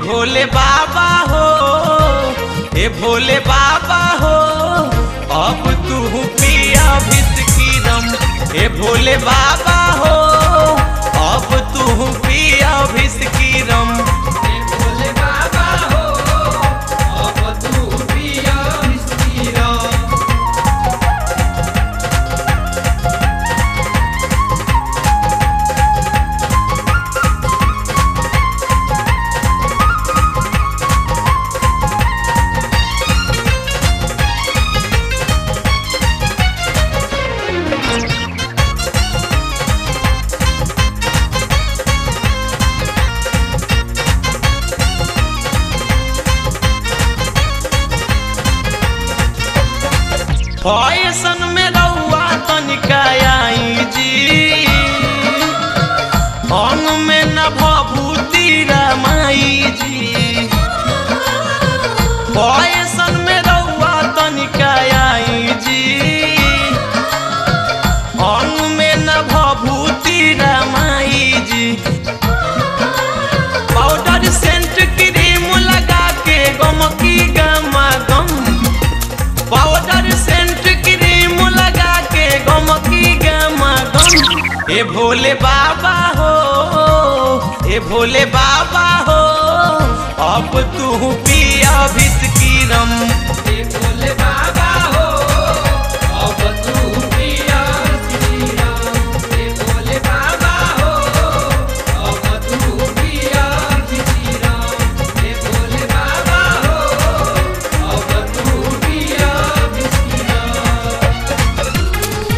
भोले बाबा हो, ए भोले बाबा हो, अब तू पिया विस्की रम। ए भोले बाबा हो, अब तू पिया विस्की रम। ए भोले बाबा हो, अब तू पिया विस्की रम। फैशन में रउआ तनिका आई जी, अंग में न भभूति रमाई जी। फैशन में रउआ तनिका आई जी, अंग में न भभूति रमाई जी। पाउडर सेंट क्रीम लगा के गम की गमा गम, पाउडर सेंट क्रीम लगा के गम की गमा गम। ए भोले बाबा हो, ए भोले बाबा हो, अब तू पिया विस्की रम। ए भोले बाबा हो, अब तू पिया विस्की रम। ए भोले बाबा हो, अब तू पिया विस्की रम। ए भोले बाबा हो, अब तू पिया विस्की रम।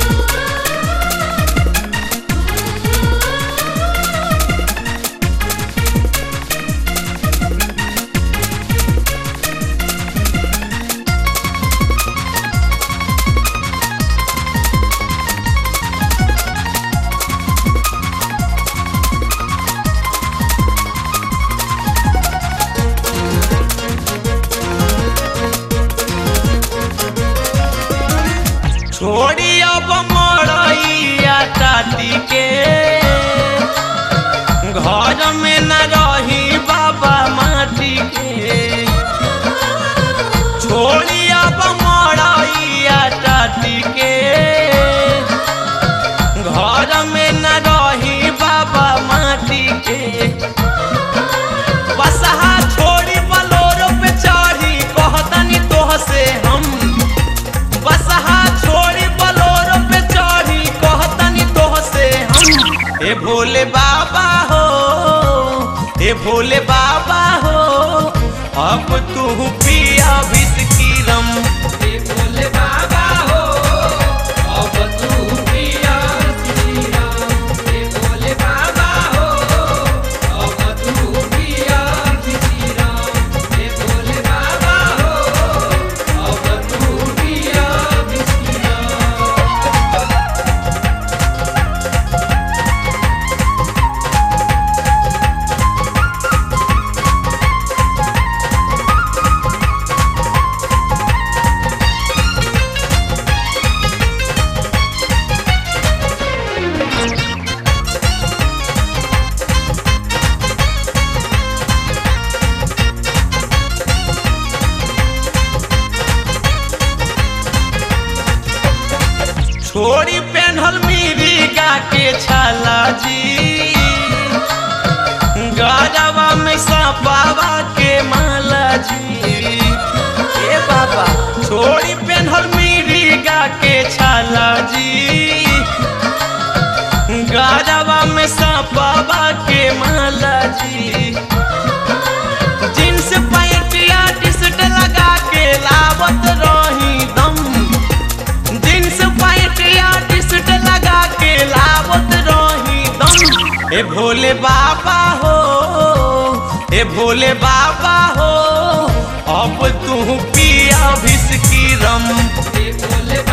छोड़ी अब मड़ैया टाटी के, घर में न रही बाबा माटी के। छोड़ी अब मड़ैया टाटी के, घर में न रही बाबा माटी के। बसहा छोड़ी बलोरो पे चढ़ी कहतनी तोह से हम, बसहा छोड़ी बलोरो पे चढ़ी कहतनी तोह से हम। ए भोले बाबा हो, ए भोले बाबा हो, अब तू पिया विस्की रम। ए भोले बाबा हो, अब तू पिया विस्की रम। ए भोले बाबा हो, अब तू पिया विस्की रम। ए भोले बाबा हो, अब तू पिया विस्की रम। छोड़ी पेन्हल मिरिगा के छाला जी, गजवा में सपावा के माला जी। ए बाबा छोड़ी पेन्हल मिरिगा के छाला जी, गजवा में सपावा के माला जी। जींस पैंट या टी-शर्ट लगा के लावत रही दम, जींस पैंट या टी-शर्ट लगा के लावत रही दम। ए भोले बाबा हो, ए भोले बाबा हो, अब तू पिया विस्की रम। ए भोले